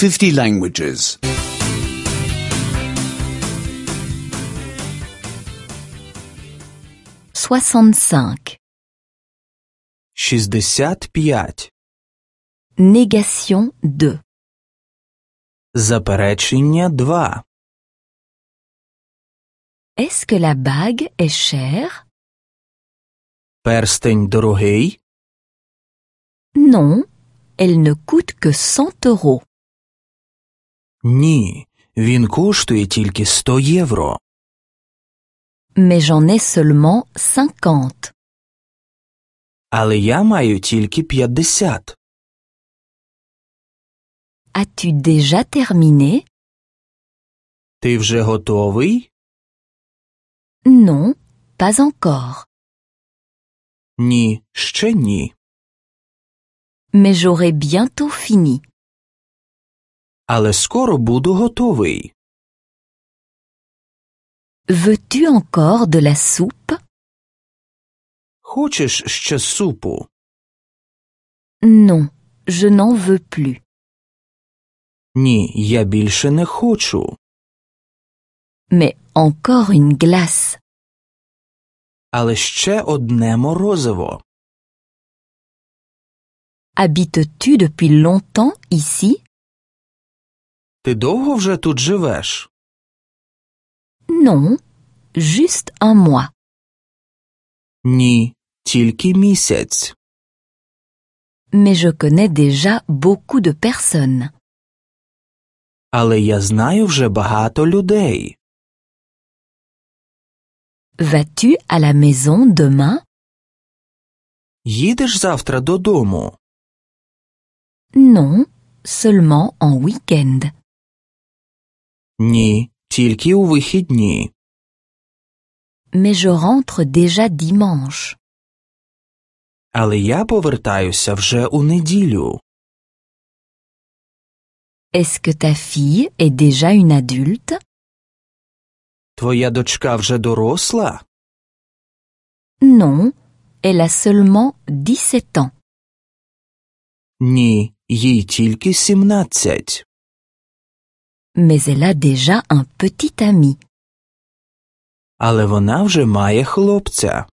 50 languages. 65. 65. Négation 2. Заперечення 2. Est-ce que la bague est chère? Перстень дорогий? Non, elle ne coûte que 100 euros. Ні, він коштує тільки 100 євро. Mais j'en ai seulement 50. Але я маю тільки 50. As-tu déjà terminé? Ти вже готовий? Non, pas encore. Ні, ще ні. Mais j'aurai bientôt fini. Але скоро буду готовий. Veux-tu encore de la soupe? Хочеш ще супу? Non, je n'en veux plus. Ні, я більше не хочу. Mais encore une glace. Але ще одне морозиво. Habites-tu depuis longtemps ici? Ти довго вже тут живеш? Non, juste un mois. Ні, тільки місяць. Mais je connais déjà beaucoup de personnes. Але я знаю вже багато людей. Vas-tu à la maison demain? Їдеш завтра додому? Non, seulement en week-end. Ні, тільки у вихідні. Mais je rentre déjà dimanche. Але я повертаюся вже у неділю. Est-ce que ta fille est déjà une adulte? Твоя дочка вже доросла? Non, elle a seulement 17 ans. Ні, їй тільки 17. Mais elle a déjà un petit ami. Але вона вже має хлопця.